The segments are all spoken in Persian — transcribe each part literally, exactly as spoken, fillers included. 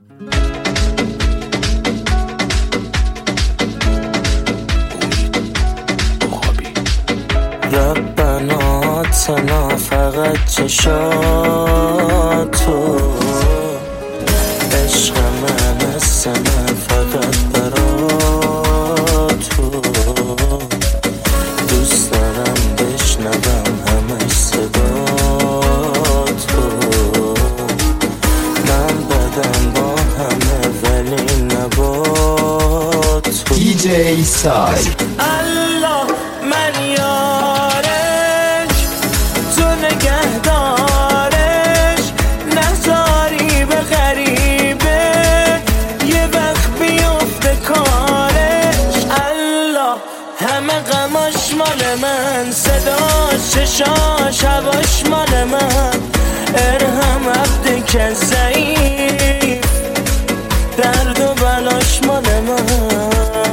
ربنا اتنا فقط چشاتو، عشق من است من فقط براتو، دوست دارم بشنوم همش صداتو، من بدم با همه ولی نباتو. دی جی سای الله من یارش، تو نگهدارش، نذاری به غریبه یه وقت بیفته کارش. الله همه غماش مال من، صداش چشاش هواش مال من، ارهم عبد که ضعیف، درد و بلاش مال من.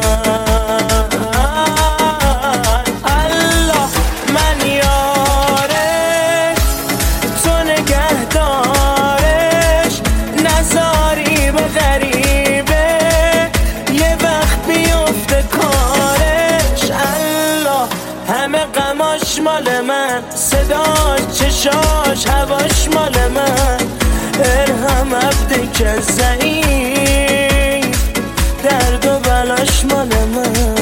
مال من صداش چشاش هواش مال من، ارهم عبد که ضعیف، درد و بلاش مال من،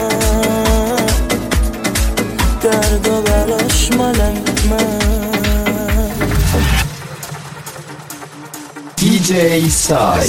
درد و بلاش مال من. دی جی سای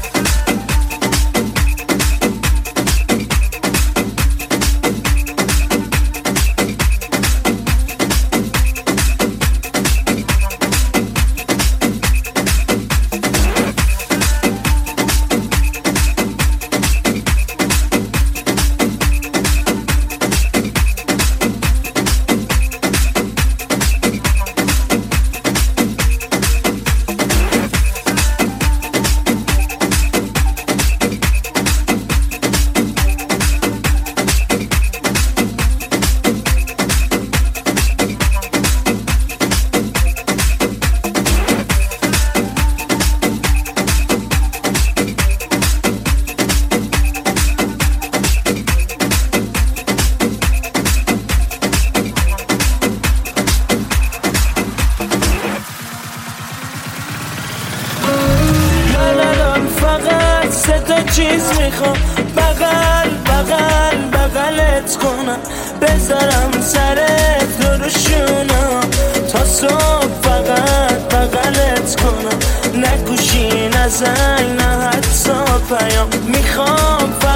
چیز میخوام، بغل بغل بغلت کنم، بذارم سرت رو روشونم تا صبح، فقط بغلت کنم، نگوشی نزنگ نه حتی پیام، میخوام